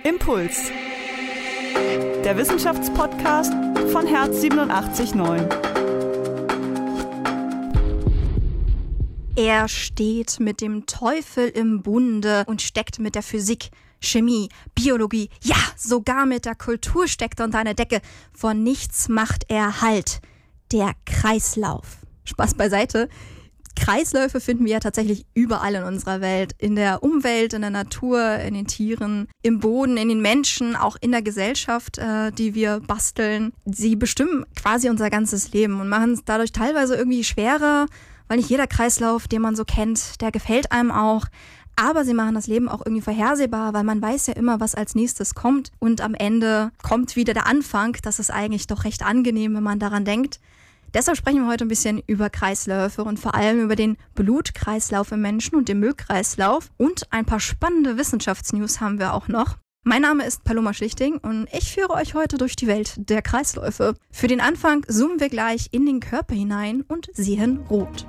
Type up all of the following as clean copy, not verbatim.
Impuls, der Wissenschaftspodcast von Herz 87.9. Er steht mit dem Teufel im Bunde und steckt mit der Physik, Chemie, Biologie, ja, sogar mit der Kultur steckt er unter einer Decke. Vor nichts macht er Halt. Der Kreislauf. Spaß beiseite. Kreisläufe finden wir ja tatsächlich überall in unserer Welt. In der Umwelt, in der Natur, in den Tieren, im Boden, in den Menschen, auch in der Gesellschaft, die wir basteln. Sie bestimmen quasi unser ganzes Leben und machen es dadurch teilweise irgendwie schwerer, weil nicht jeder Kreislauf, den man so kennt, der gefällt einem auch. Aber sie machen das Leben auch irgendwie vorhersehbar, weil man weiß ja immer, was als nächstes kommt. Und am Ende kommt wieder der Anfang. Das ist eigentlich doch recht angenehm, wenn man daran denkt. Deshalb sprechen wir heute ein bisschen über Kreisläufe und vor allem über den Blutkreislauf im Menschen und den Müllkreislauf. Und ein paar spannende Wissenschaftsnews haben wir auch noch. Mein Name ist Paloma Schlichting und ich führe euch heute durch die Welt der Kreisläufe. Für den Anfang zoomen wir gleich in den Körper hinein und sehen rot.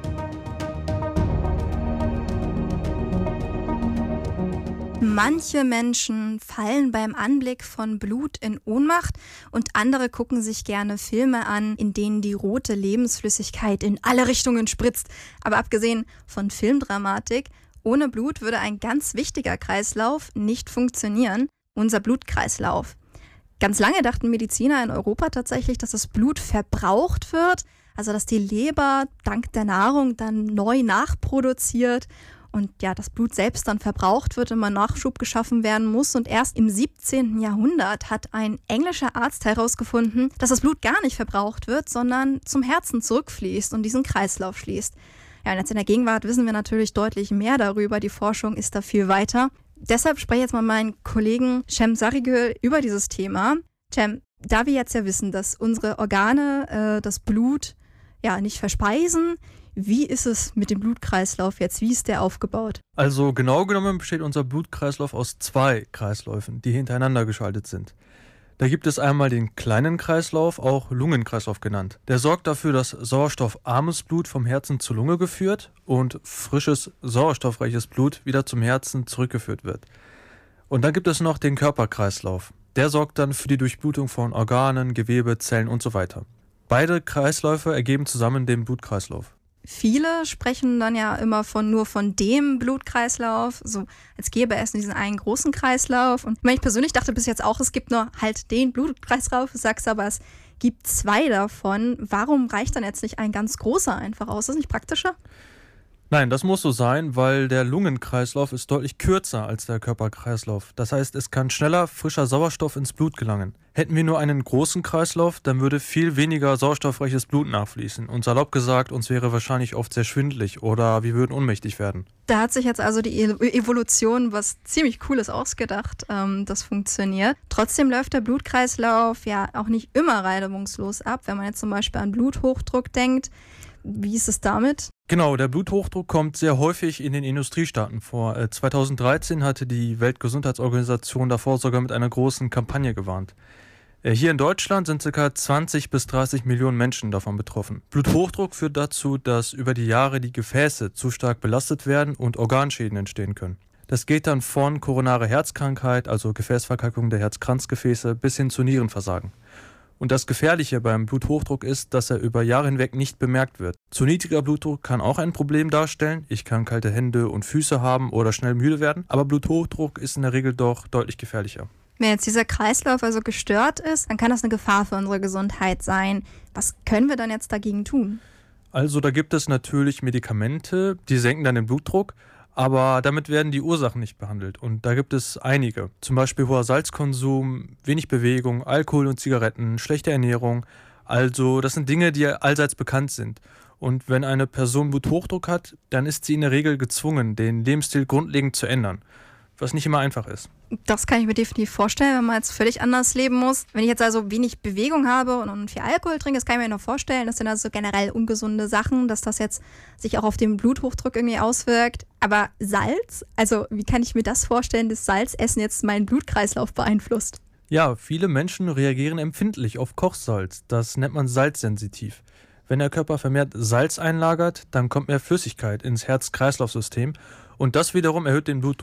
Manche Menschen fallen beim Anblick von Blut in Ohnmacht und andere gucken sich gerne Filme an, in denen die rote Lebensflüssigkeit in alle Richtungen spritzt. Aber abgesehen von Filmdramatik, ohne Blut würde ein ganz wichtiger Kreislauf nicht funktionieren, unser Blutkreislauf. Ganz lange dachten Mediziner in Europa tatsächlich, dass das Blut verbraucht wird, also dass die Leber dank der Nahrung dann neu nachproduziert und ja, das Blut selbst dann verbraucht wird, immer Nachschub geschaffen werden muss. Und erst im 17. Jahrhundert hat ein englischer Arzt herausgefunden, dass das Blut gar nicht verbraucht wird, sondern zum Herzen zurückfließt und diesen Kreislauf schließt. Ja, und jetzt in der Gegenwart wissen wir natürlich deutlich mehr darüber. Die Forschung ist da viel weiter. Deshalb spreche ich jetzt mal meinen Kollegen Cem Sarıgül über dieses Thema. Cem, da wir jetzt ja wissen, dass unsere Organe das Blut ja nicht verspeisen, wie ist es mit dem Blutkreislauf jetzt? Wie ist der aufgebaut? Also genau genommen besteht unser Blutkreislauf aus 2 Kreisläufen, die hintereinander geschaltet sind. Da gibt es einmal den kleinen Kreislauf, auch Lungenkreislauf genannt. Der sorgt dafür, dass sauerstoffarmes Blut vom Herzen zur Lunge geführt und frisches, sauerstoffreiches Blut wieder zum Herzen zurückgeführt wird. Und dann gibt es noch den Körperkreislauf. Der sorgt dann für die Durchblutung von Organen, Gewebe, Zellen und so weiter. Beide Kreisläufe ergeben zusammen den Blutkreislauf. Viele sprechen dann ja immer nur von dem Blutkreislauf, so als gäbe es diesen einen großen Kreislauf. Und ich persönlich dachte bis jetzt auch, es gibt nur halt den Blutkreislauf, du sagst aber, es gibt 2 davon. Warum reicht dann jetzt nicht ein ganz großer einfach aus? Ist das nicht praktischer? Nein, das muss so sein, weil der Lungenkreislauf ist deutlich kürzer als der Körperkreislauf. Das heißt, es kann schneller frischer Sauerstoff ins Blut gelangen. Hätten wir nur einen großen Kreislauf, dann würde viel weniger sauerstoffreiches Blut nachfließen. Und salopp gesagt, uns wäre wahrscheinlich oft sehr schwindelig oder wir würden ohnmächtig werden. Da hat sich jetzt also die Evolution was ziemlich Cooles ausgedacht, das funktioniert. Trotzdem läuft der Blutkreislauf ja auch nicht immer reibungslos ab. Wenn man jetzt zum Beispiel an Bluthochdruck denkt, wie ist es damit? Genau, der Bluthochdruck kommt sehr häufig in den Industriestaaten vor. 2013 hatte die Weltgesundheitsorganisation davor sogar mit einer großen Kampagne gewarnt. Hier in Deutschland sind ca. 20 bis 30 Millionen Menschen davon betroffen. Bluthochdruck führt dazu, dass über die Jahre die Gefäße zu stark belastet werden und Organschäden entstehen können. Das geht dann von koronarer Herzkrankheit, also Gefäßverkalkung der Herzkranzgefäße, bis hin zu Nierenversagen. Und das Gefährliche beim Bluthochdruck ist, dass er über Jahre hinweg nicht bemerkt wird. Zu niedriger Blutdruck kann auch ein Problem darstellen. Ich kann kalte Hände und Füße haben oder schnell müde werden. Aber Bluthochdruck ist in der Regel doch deutlich gefährlicher. Wenn jetzt dieser Kreislauf also gestört ist, dann kann das eine Gefahr für unsere Gesundheit sein. Was können wir dann jetzt dagegen tun? Also da gibt es natürlich Medikamente, die senken dann den Blutdruck. Aber damit werden die Ursachen nicht behandelt und da gibt es einige. Zum Beispiel hoher Salzkonsum, wenig Bewegung, Alkohol und Zigaretten, schlechte Ernährung. Also das sind Dinge, die allseits bekannt sind. Und wenn eine Person Bluthochdruck hat, dann ist sie in der Regel gezwungen, den Lebensstil grundlegend zu ändern, was nicht immer einfach ist. Das kann ich mir definitiv vorstellen, wenn man jetzt völlig anders leben muss. Wenn ich jetzt also wenig Bewegung habe und viel Alkohol trinke, das kann ich mir noch vorstellen. Das sind also generell ungesunde Sachen, dass das jetzt sich auch auf den Bluthochdruck irgendwie auswirkt. Aber Salz, also wie kann ich mir das vorstellen, dass Salzessen jetzt meinen Blutkreislauf beeinflusst? Ja, viele Menschen reagieren empfindlich auf Kochsalz. Das nennt man salzsensitiv. Wenn der Körper vermehrt Salz einlagert, dann kommt mehr Flüssigkeit ins Herz-Kreislauf-System und das wiederum erhöht den Blutdruck.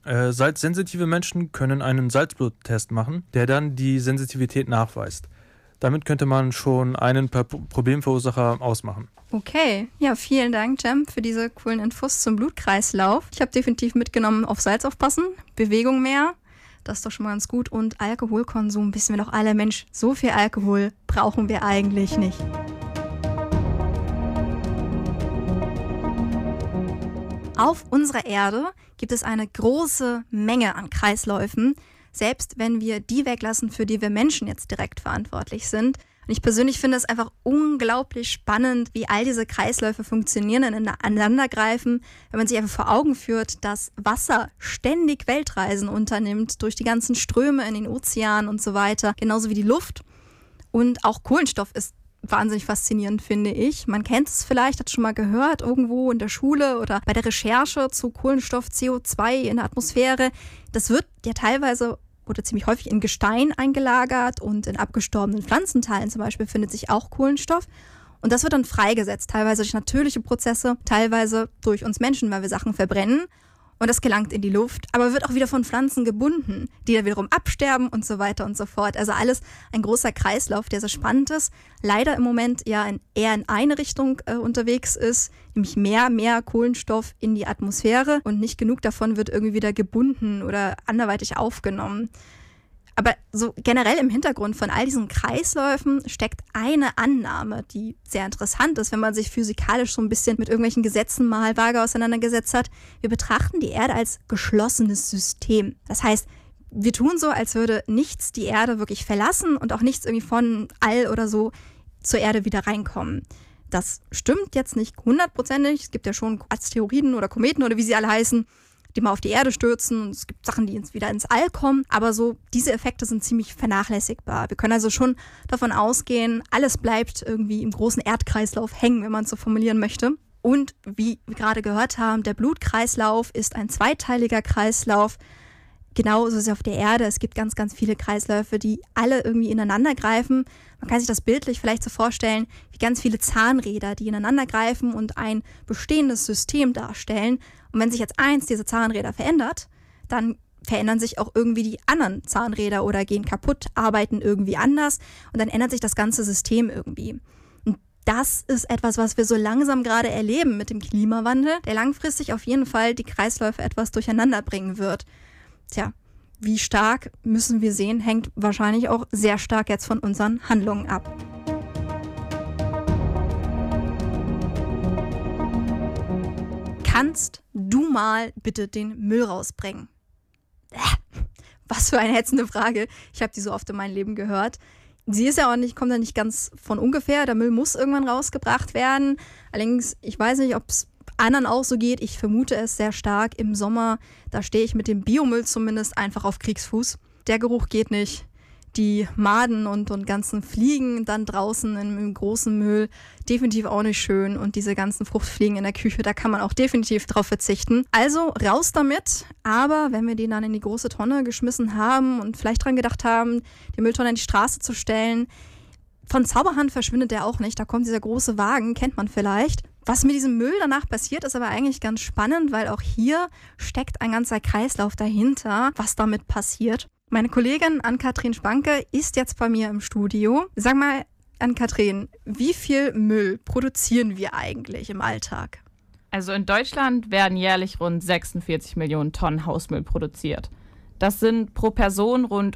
Salzsensitive Menschen können einen Salzbluttest machen, der dann die Sensitivität nachweist. Damit könnte man schon einen Problemverursacher ausmachen. Okay, ja, vielen Dank, Cem, für diese coolen Infos zum Blutkreislauf. Ich habe definitiv mitgenommen, auf Salz aufpassen, Bewegung mehr, das ist doch schon mal ganz gut. Und Alkoholkonsum, wissen wir doch alle, Mensch, so viel Alkohol brauchen wir eigentlich nicht. Auf unserer Erde gibt es eine große Menge an Kreisläufen, selbst wenn wir die weglassen, für die wir Menschen jetzt direkt verantwortlich sind. Und ich persönlich finde es einfach unglaublich spannend, wie all diese Kreisläufe funktionieren und ineinandergreifen, wenn man sich einfach vor Augen führt, dass Wasser ständig Weltreisen unternimmt, durch die ganzen Ströme in den Ozeanen und so weiter, genauso wie die Luft. Und auch Kohlenstoff ist wahnsinnig faszinierend, finde ich. Man kennt es vielleicht, hat schon mal gehört, irgendwo in der Schule oder bei der Recherche zu Kohlenstoff, CO2 in der Atmosphäre. Das wird ja teilweise oder ziemlich häufig in Gestein eingelagert und in abgestorbenen Pflanzenteilen zum Beispiel findet sich auch Kohlenstoff. Und das wird dann freigesetzt, teilweise durch natürliche Prozesse, teilweise durch uns Menschen, weil wir Sachen verbrennen. Und das gelangt in die Luft, aber wird auch wieder von Pflanzen gebunden, die dann wiederum absterben und so weiter und so fort. Also alles ein großer Kreislauf, der sehr spannend ist. Leider im Moment ja eher in eine Richtung unterwegs ist, nämlich mehr Kohlenstoff in die Atmosphäre und nicht genug davon wird irgendwie wieder gebunden oder anderweitig aufgenommen. Aber so generell im Hintergrund von all diesen Kreisläufen steckt eine Annahme, die sehr interessant ist, wenn man sich physikalisch so ein bisschen mit irgendwelchen Gesetzen mal vage auseinandergesetzt hat. Wir betrachten die Erde als geschlossenes System. Das heißt, wir tun so, als würde nichts die Erde wirklich verlassen und auch nichts irgendwie von All oder so zur Erde wieder reinkommen. Das stimmt jetzt nicht 100%. Es gibt ja schon Asteroiden oder Kometen oder wie sie alle heißen, die mal auf die Erde stürzen und es gibt Sachen, die wieder ins All kommen. Aber so diese Effekte sind ziemlich vernachlässigbar. Wir können also schon davon ausgehen, alles bleibt irgendwie im großen Erdkreislauf hängen, wenn man es so formulieren möchte. Und wie wir gerade gehört haben, der Blutkreislauf ist ein zweiteiliger Kreislauf. Genauso ist es auf der Erde. Es gibt ganz, ganz viele Kreisläufe, die alle irgendwie ineinander greifen. Man kann sich das bildlich vielleicht so vorstellen, wie ganz viele Zahnräder, die ineinander greifen und ein bestehendes System darstellen. Und wenn sich jetzt eins dieser Zahnräder verändert, dann verändern sich auch irgendwie die anderen Zahnräder oder gehen kaputt, arbeiten irgendwie anders und dann ändert sich das ganze System irgendwie. Und das ist etwas, was wir so langsam gerade erleben mit dem Klimawandel, der langfristig auf jeden Fall die Kreisläufe etwas durcheinander bringen wird. Tja, wie stark müssen wir sehen, hängt wahrscheinlich auch sehr stark jetzt von unseren Handlungen ab. Kannst du mal bitte den Müll rausbringen? Was für eine ätzende Frage. Ich habe die so oft in meinem Leben gehört. Sie ist ja auch nicht, kommt ja nicht ganz von ungefähr. Der Müll muss irgendwann rausgebracht werden. Allerdings, ich weiß nicht, ob es anderen auch so geht. Ich vermute es sehr stark. Im Sommer, da stehe ich mit dem Biomüll zumindest einfach auf Kriegsfuß. Der Geruch geht nicht. Die Maden und ganzen Fliegen dann draußen im großen Müll, definitiv auch nicht schön. Und diese ganzen Fruchtfliegen in der Küche, da kann man auch definitiv drauf verzichten. Also raus damit. Aber wenn wir den dann in die große Tonne geschmissen haben und vielleicht dran gedacht haben, die Mülltonne in die Straße zu stellen, von Zauberhand verschwindet der auch nicht. Da kommt dieser große Wagen, kennt man vielleicht. Was mit diesem Müll danach passiert, ist aber eigentlich ganz spannend, weil auch hier steckt ein ganzer Kreislauf dahinter, was damit passiert. Meine Kollegin Ann-Kathrin Spanke ist jetzt bei mir im Studio. Sag mal, Ann-Kathrin, wie viel Müll produzieren wir eigentlich im Alltag? Also in Deutschland werden jährlich rund 46 Millionen Tonnen Hausmüll produziert. Das sind pro Person rund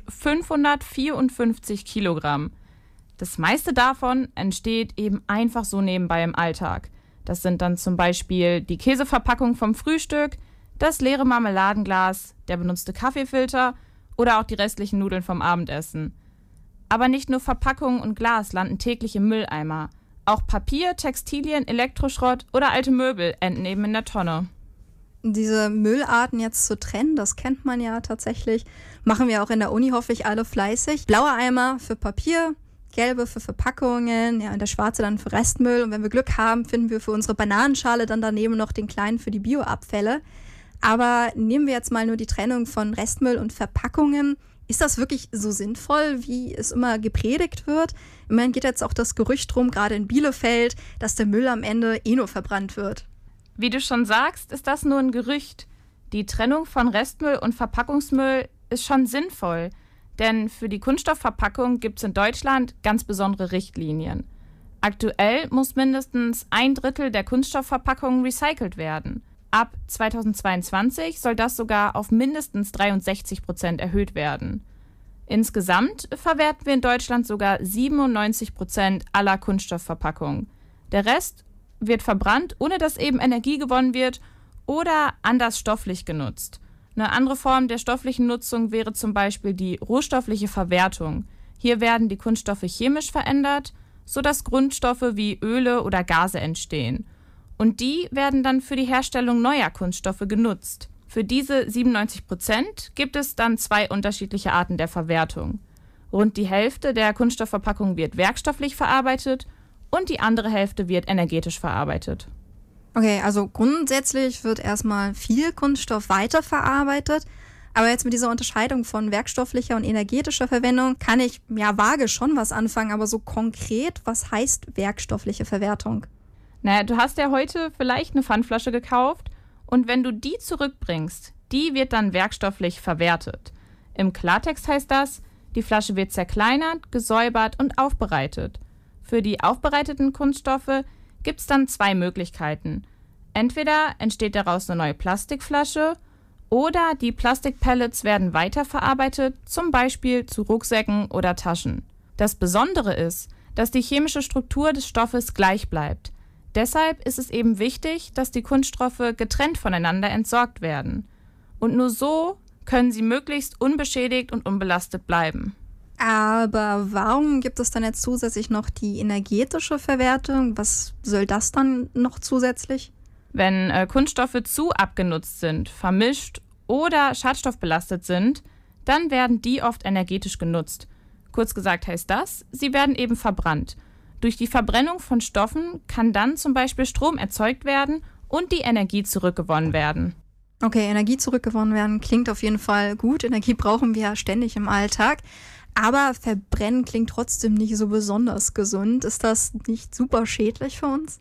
554 Kilogramm. Das meiste davon entsteht eben einfach so nebenbei im Alltag. Das sind dann zum Beispiel die Käseverpackung vom Frühstück, das leere Marmeladenglas, der benutzte Kaffeefilter oder auch die restlichen Nudeln vom Abendessen. Aber nicht nur Verpackungen und Glas landen täglich im Mülleimer. Auch Papier, Textilien, Elektroschrott oder alte Möbel enden eben in der Tonne. Diese Müllarten jetzt zu trennen, das kennt man ja tatsächlich. Machen wir auch in der Uni, hoffe ich, alle fleißig. Blauer Eimer für Papier, gelbe für Verpackungen, ja, und der schwarze dann für Restmüll. Und wenn wir Glück haben, finden wir für unsere Bananenschale dann daneben noch den kleinen für die Bioabfälle. Aber nehmen wir jetzt mal nur die Trennung von Restmüll und Verpackungen. Ist das wirklich so sinnvoll, wie es immer gepredigt wird? Immerhin geht jetzt auch das Gerücht rum, gerade in Bielefeld, dass der Müll am Ende nur verbrannt wird. Wie du schon sagst, ist das nur ein Gerücht. Die Trennung von Restmüll und Verpackungsmüll ist schon sinnvoll, denn für die Kunststoffverpackung gibt es in Deutschland ganz besondere Richtlinien. Aktuell muss mindestens 1/3 der Kunststoffverpackungen recycelt werden. Ab 2022 soll das sogar auf mindestens 63% erhöht werden. Insgesamt verwerten wir in Deutschland sogar 97% aller Kunststoffverpackungen. Der Rest wird verbrannt, ohne dass eben Energie gewonnen wird oder anders stofflich genutzt. Eine andere Form der stofflichen Nutzung wäre zum Beispiel die rohstoffliche Verwertung. Hier werden die Kunststoffe chemisch verändert, sodass Grundstoffe wie Öle oder Gase entstehen. Und die werden dann für die Herstellung neuer Kunststoffe genutzt. Für diese 97% gibt es dann 2 unterschiedliche Arten der Verwertung. Rund die Hälfte der Kunststoffverpackung wird werkstofflich verarbeitet und die andere Hälfte wird energetisch verarbeitet. Okay, also grundsätzlich wird erstmal viel Kunststoff weiterverarbeitet. Aber jetzt mit dieser Unterscheidung von werkstofflicher und energetischer Verwendung kann ich vage schon was anfangen. Aber so konkret, was heißt werkstoffliche Verwertung? Naja, du hast ja heute vielleicht eine Pfandflasche gekauft und wenn du die zurückbringst, die wird dann werkstofflich verwertet. Im Klartext heißt das, die Flasche wird zerkleinert, gesäubert und aufbereitet. Für die aufbereiteten Kunststoffe gibt es dann 2 Möglichkeiten. Entweder entsteht daraus eine neue Plastikflasche oder die Plastikpellets werden weiterverarbeitet, zum Beispiel zu Rucksäcken oder Taschen. Das Besondere ist, dass die chemische Struktur des Stoffes gleich bleibt. Deshalb ist es eben wichtig, dass die Kunststoffe getrennt voneinander entsorgt werden. Und nur so können sie möglichst unbeschädigt und unbelastet bleiben. Aber warum gibt es dann jetzt zusätzlich noch die energetische Verwertung? Was soll das dann noch zusätzlich? Wenn Kunststoffe zu abgenutzt sind, vermischt oder schadstoffbelastet sind, dann werden die oft energetisch genutzt. Kurz gesagt heißt das, sie werden eben verbrannt. Durch die Verbrennung von Stoffen kann dann zum Beispiel Strom erzeugt werden und die Energie zurückgewonnen werden. Okay, Energie zurückgewonnen werden klingt auf jeden Fall gut. Energie brauchen wir ja ständig im Alltag. Aber Verbrennen klingt trotzdem nicht so besonders gesund. Ist das nicht super schädlich für uns?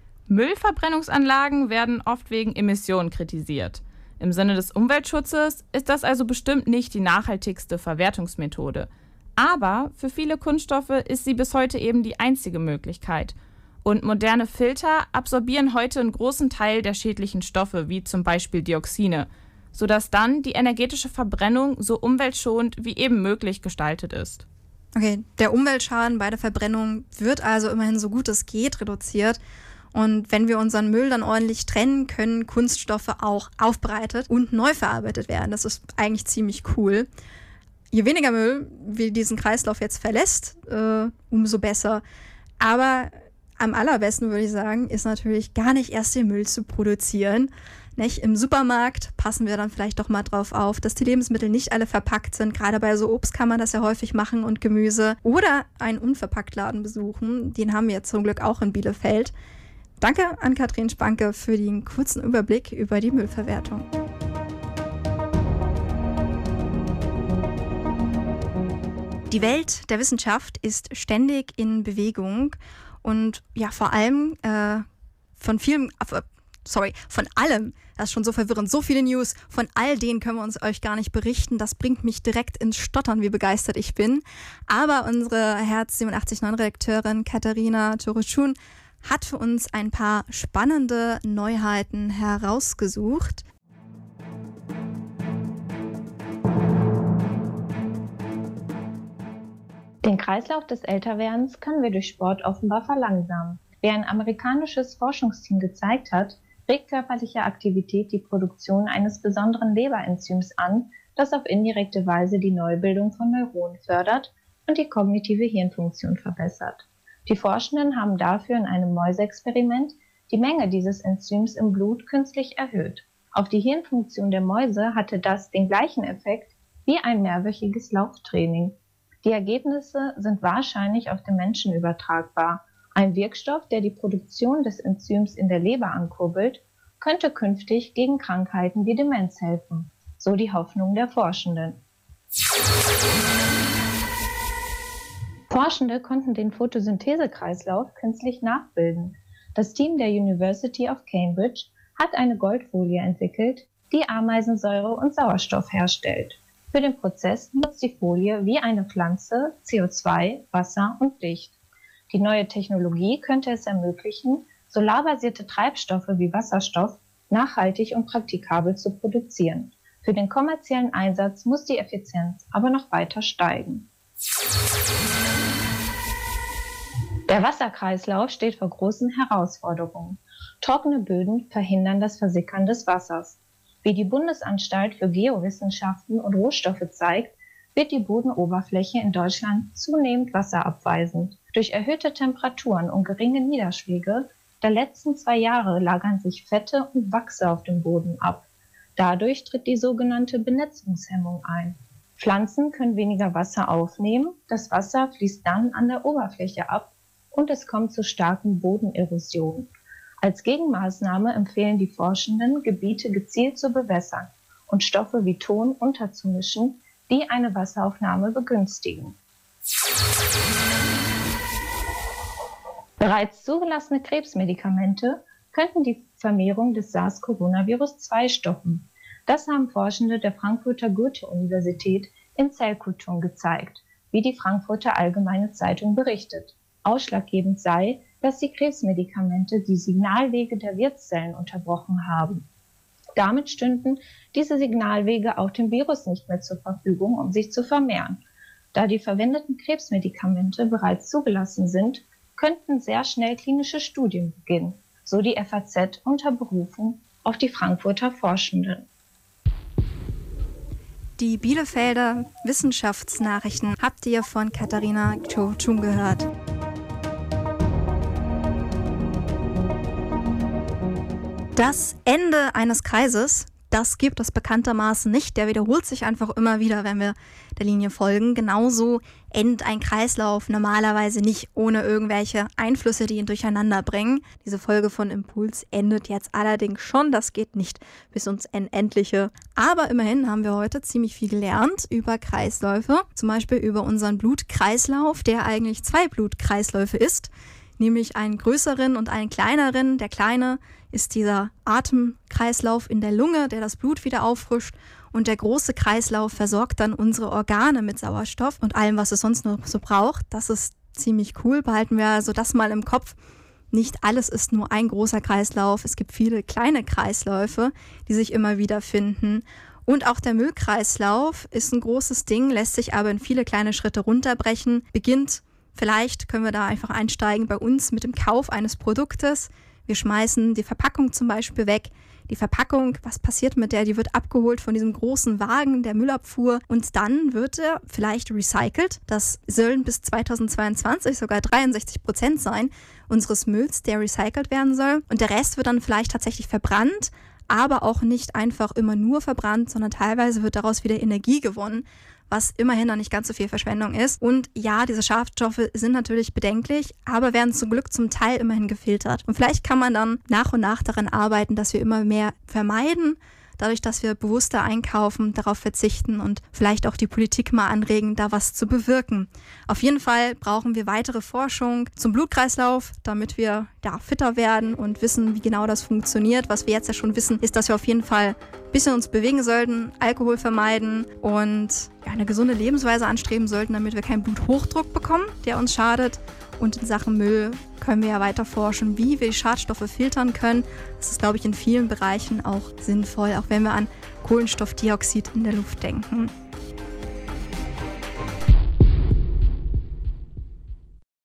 Müllverbrennungsanlagen werden oft wegen Emissionen kritisiert. Im Sinne des Umweltschutzes ist das also bestimmt nicht die nachhaltigste Verwertungsmethode. Aber für viele Kunststoffe ist sie bis heute eben die einzige Möglichkeit. Und moderne Filter absorbieren heute einen großen Teil der schädlichen Stoffe, wie zum Beispiel Dioxine, sodass dann die energetische Verbrennung so umweltschonend wie eben möglich gestaltet ist. Okay, der Umweltschaden bei der Verbrennung wird also immerhin so gut es geht reduziert. Und wenn wir unseren Müll dann ordentlich trennen, können Kunststoffe auch aufbereitet und neu verarbeitet werden. Das ist eigentlich ziemlich cool. Je weniger Müll wie diesen Kreislauf jetzt verlässt, umso besser. Aber am allerbesten, würde ich sagen, ist natürlich gar nicht erst den Müll zu produzieren. Nicht? Im Supermarkt passen wir dann vielleicht doch mal drauf auf, dass die Lebensmittel nicht alle verpackt sind. Gerade bei so Obst kann man das ja häufig machen und Gemüse. Oder einen Unverpacktladen besuchen. Den haben wir jetzt zum Glück auch in Bielefeld. Danke an Katrin Spanke für den kurzen Überblick über die Müllverwertung. Die Welt der Wissenschaft ist ständig in Bewegung und ja, vor allem von allem, das ist schon so verwirrend, so viele News, von all denen können wir uns euch gar nicht berichten. Das bringt mich direkt ins Stottern, wie begeistert ich bin. Aber unsere Herz 87.9-Redakteurin Katharina Toroschun hat für uns ein paar spannende Neuheiten herausgesucht. Den Kreislauf des Älterwerdens können wir durch Sport offenbar verlangsamen. Wie ein amerikanisches Forschungsteam gezeigt hat, regt körperliche Aktivität die Produktion eines besonderen Leberenzyms an, das auf indirekte Weise die Neubildung von Neuronen fördert und die kognitive Hirnfunktion verbessert. Die Forschenden haben dafür in einem Mäuseexperiment die Menge dieses Enzyms im Blut künstlich erhöht. Auf die Hirnfunktion der Mäuse hatte das den gleichen Effekt wie ein mehrwöchiges Lauftraining. Die Ergebnisse sind wahrscheinlich auf den Menschen übertragbar. Ein Wirkstoff, der die Produktion des Enzyms in der Leber ankurbelt, könnte künftig gegen Krankheiten wie Demenz helfen, so die Hoffnung der Forschenden. Forschende konnten den Photosynthesekreislauf künstlich nachbilden. Das Team der University of Cambridge hat eine Goldfolie entwickelt, die Ameisensäure und Sauerstoff herstellt. Für den Prozess nutzt die Folie wie eine Pflanze CO2, Wasser und Licht. Die neue Technologie könnte es ermöglichen, solarbasierte Treibstoffe wie Wasserstoff nachhaltig und praktikabel zu produzieren. Für den kommerziellen Einsatz muss die Effizienz aber noch weiter steigen. Der Wasserkreislauf steht vor großen Herausforderungen. Trockene Böden verhindern das Versickern des Wassers. Wie die Bundesanstalt für Geowissenschaften und Rohstoffe zeigt, wird die Bodenoberfläche in Deutschland zunehmend wasserabweisend. Durch erhöhte Temperaturen und geringe Niederschläge der letzten 2 Jahre lagern sich Fette und Wachse auf dem Boden ab. Dadurch tritt die sogenannte Benetzungshemmung ein. Pflanzen können weniger Wasser aufnehmen, das Wasser fließt dann an der Oberfläche ab und es kommt zu starken Bodenerosionen. Als Gegenmaßnahme empfehlen die Forschenden, Gebiete gezielt zu bewässern und Stoffe wie Ton unterzumischen, die eine Wasseraufnahme begünstigen. Bereits zugelassene Krebsmedikamente könnten die Vermehrung des SARS-CoV-2 stoppen. Das haben Forschende der Frankfurter Goethe-Universität in Zellkulturen gezeigt, wie die Frankfurter Allgemeine Zeitung berichtet. Ausschlaggebend sei, dass die Krebsmedikamente die Signalwege der Wirtszellen unterbrochen haben. Damit stünden diese Signalwege auch dem Virus nicht mehr zur Verfügung, um sich zu vermehren. Da die verwendeten Krebsmedikamente bereits zugelassen sind, könnten sehr schnell klinische Studien beginnen, so die FAZ unter Berufung auf die Frankfurter Forschenden. Die Bielefelder Wissenschaftsnachrichten habt ihr von Katharina Chun gehört. Das Ende eines Kreises, das gibt es bekanntermaßen nicht. Der wiederholt sich einfach immer wieder, wenn wir der Linie folgen. Genauso endet ein Kreislauf normalerweise nicht ohne irgendwelche Einflüsse, die ihn durcheinander bringen. Diese Folge von Impuls endet jetzt allerdings schon. Das geht nicht bis ins Unendliche. Aber immerhin haben wir heute ziemlich viel gelernt über Kreisläufe. Zum Beispiel über unseren Blutkreislauf, der eigentlich 2 Blutkreisläufe ist. Nämlich einen größeren und einen kleineren. Der kleine ist dieser Atemkreislauf in der Lunge, der das Blut wieder auffrischt. Und der große Kreislauf versorgt dann unsere Organe mit Sauerstoff und allem, was es sonst noch so braucht. Das ist ziemlich cool. Behalten wir also das mal im Kopf. Nicht alles ist nur ein großer Kreislauf. Es gibt viele kleine Kreisläufe, die sich immer wieder finden. Und auch der Müllkreislauf ist ein großes Ding, lässt sich aber in viele kleine Schritte runterbrechen. Vielleicht können wir da einfach einsteigen bei uns mit dem Kauf eines Produktes. Wir schmeißen die Verpackung zum Beispiel weg. Die Verpackung, was passiert mit der? Die wird abgeholt von diesem großen Wagen der Müllabfuhr und dann wird er vielleicht recycelt. Das sollen bis 2022 sogar 63% sein unseres Mülls, der recycelt werden soll. Und der Rest wird dann vielleicht tatsächlich verbrannt, aber auch nicht einfach immer nur verbrannt, sondern teilweise wird daraus wieder Energie gewonnen, was immerhin noch nicht ganz so viel Verschwendung ist. Und ja, diese Schadstoffe sind natürlich bedenklich, aber werden zum Glück zum Teil immerhin gefiltert. Und vielleicht kann man dann nach und nach daran arbeiten, dass wir immer mehr vermeiden, dadurch, dass wir bewusster einkaufen, darauf verzichten und vielleicht auch die Politik mal anregen, da was zu bewirken. Auf jeden Fall brauchen wir weitere Forschung zum Blutkreislauf, damit wir fitter werden und wissen, wie genau das funktioniert. Was wir jetzt ja schon wissen, ist, dass wir auf jeden Fall ein bisschen uns bewegen sollten, Alkohol vermeiden und eine gesunde Lebensweise anstreben sollten, damit wir keinen Bluthochdruck bekommen, der uns schadet. Und in Sachen Müll können wir ja weiter forschen, wie wir die Schadstoffe filtern können. Das ist, glaube ich, in vielen Bereichen auch sinnvoll, auch wenn wir an Kohlenstoffdioxid in der Luft denken.